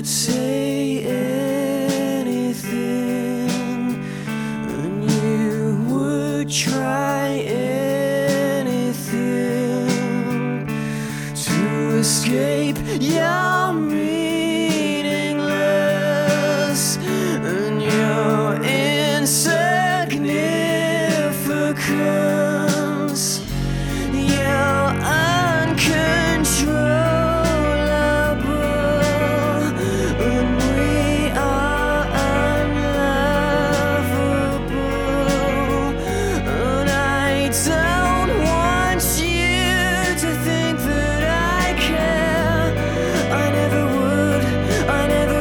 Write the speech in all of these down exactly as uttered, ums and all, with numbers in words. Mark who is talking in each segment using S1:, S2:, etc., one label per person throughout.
S1: say anything, and you would try anything to escape your meaningless and your insignificance. You're uncontrollable, and we are unlovable. And I don't want you to think that I care. I never would, I never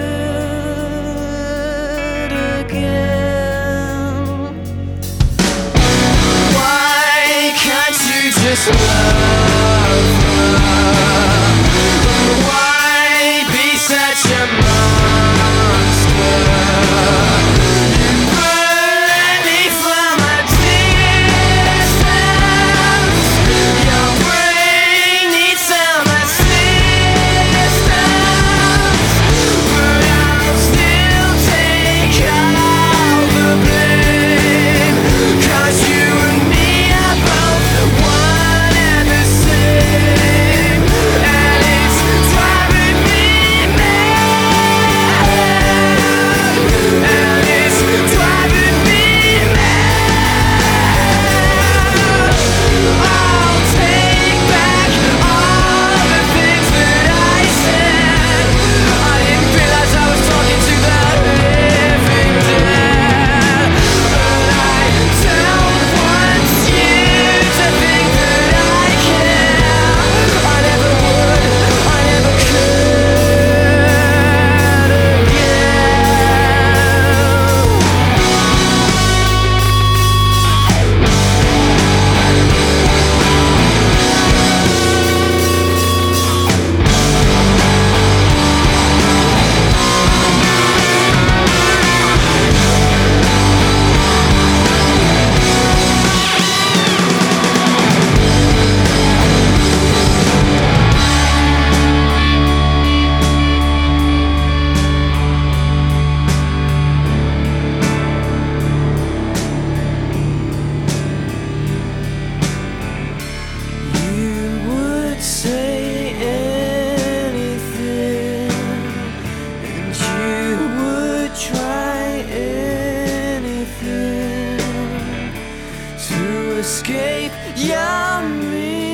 S1: could again. Why can't you just love her? Why be such a monster? You burn me from a distance. Your brain needs some assistance, but I'll still take all the blame. 'Cause you and me are both one and the same, and it's driving me mad, and it's driving me mad. I'll take back all the things that I said. I didn't realize I was talking to the living dead, but I don't want you to think that I care. I never would, I never could You would say anything, and you would try anything to escape your meaning.